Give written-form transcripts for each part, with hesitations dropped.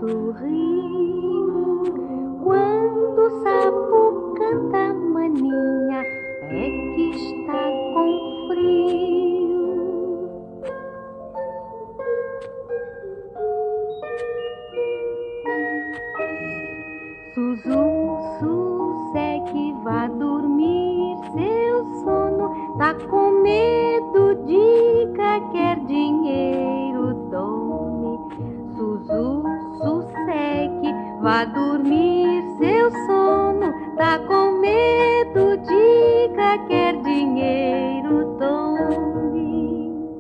do rio. Quando o sapo canta, maninha, é que está com frio. Zuzu, sossegue, vá dormir, seu sono tá com medo, diga, quer dinheiro, tome. Zuzu, sossegue, vá dormir, seu sono tá com medo, diga, quer dinheiro, tome.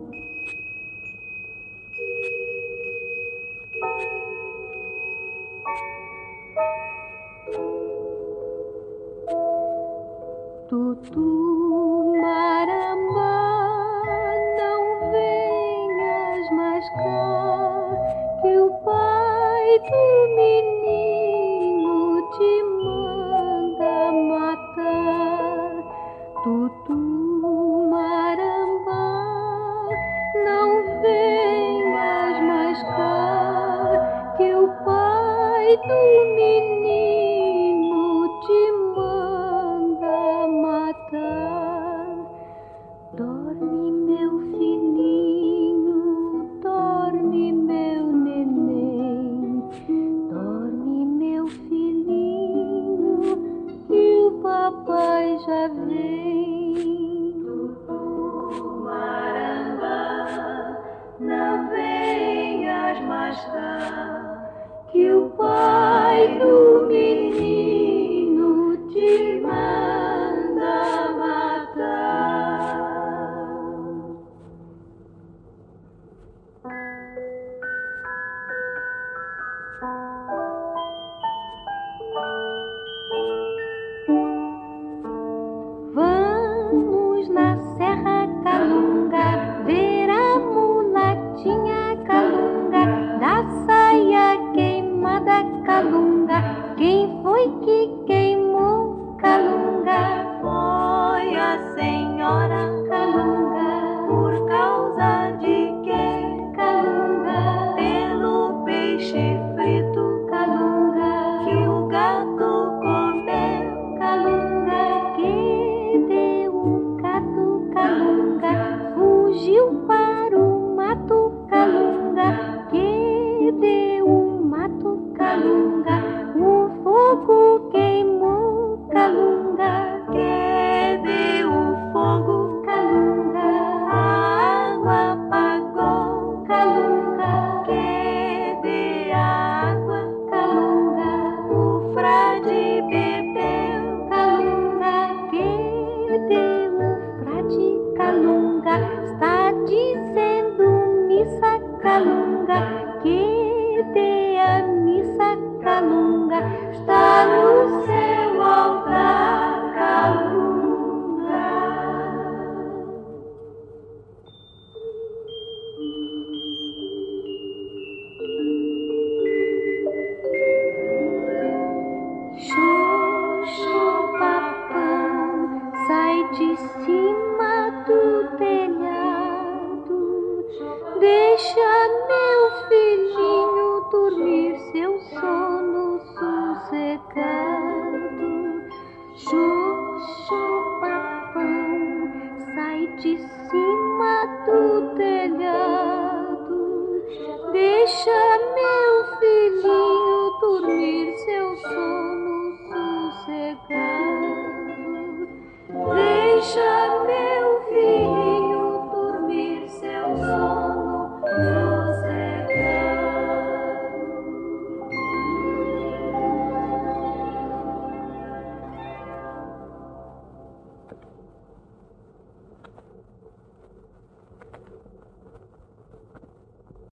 Tutu, marambá, não venhas mais cá, que o pai do menino te manda matar. Tutu, marambá, não venhas mais cá, que o pai do menino te manda matar. Dorme, meu filhinho, dorme, meu neném, dorme, meu filhinho, que o papai já vem. Tutu, marambá, não venhas mais cá, que o pai do menino te manda matar. Vamos na Serra Calunga ver a mulatinha Calunga, da saia queimada Calunga. Quem foi que queimou Calunga? Foi a senhora Calunga. Por causa de quê? Calunga. Pelo peixe frito Calunga, que o gato comeu Calunga. Que deu um gato Calunga, fugiu para o mato Calunga. Que deu um mato Calunga, o fogo queimou Calunga. Que deu o fogo Calunga, a água apagou Calunga. Que deu a água Calunga, o frade bebeu Calunga. Que deu o frade Calunga, está dizendo missa Calunga. Que dê a missa Calunga, está no seu altar Calunga. Xoxô, papão, sai de cima do telhado, deixa meu filhinho dormir seu sono sossegado. Xoxô, papão, sai de cima do telhado,